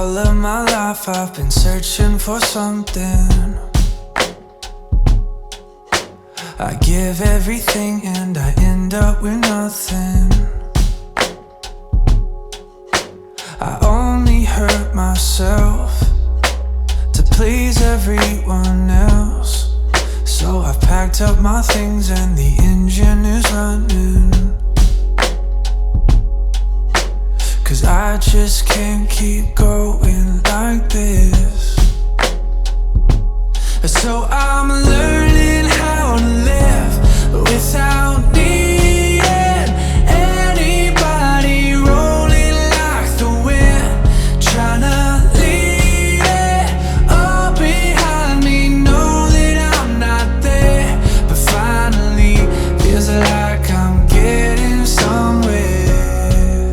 All of my life I've been searching for something. I give everything and I end up with nothing. I only hurt myself to please everyone else. So I've packed up my things and the engine is running. 'Cause I just can't keep going like this. So I'm learning how to live without needing anybody, rolling like the wind, trying to leave it all behind me. Know that I'm not there, but finally feels like I'm getting somewhere.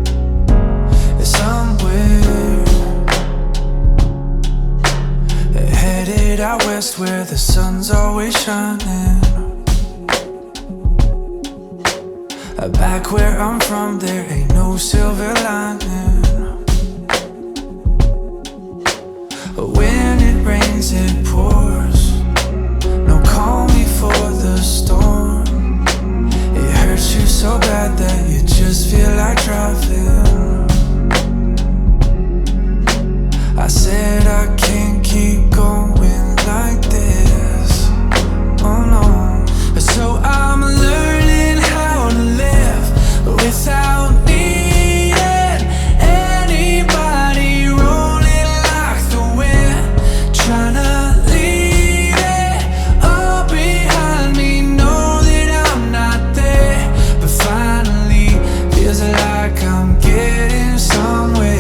Somewhere headed out west where the sun's always shining. Back where I'm from, there ain't no silver lining. When it rains, it pours. No calm before the storm. It hurts you so bad that you just feel like driving. I said I can't keep going like this. Oh no. So I'm learning how to live without needing anybody, rolling like the wind, trying to leave it all behind me. Know that I'm not there, but finally feels like I'm getting somewhere.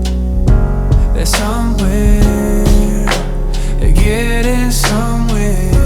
Somewhere, getting somewhere.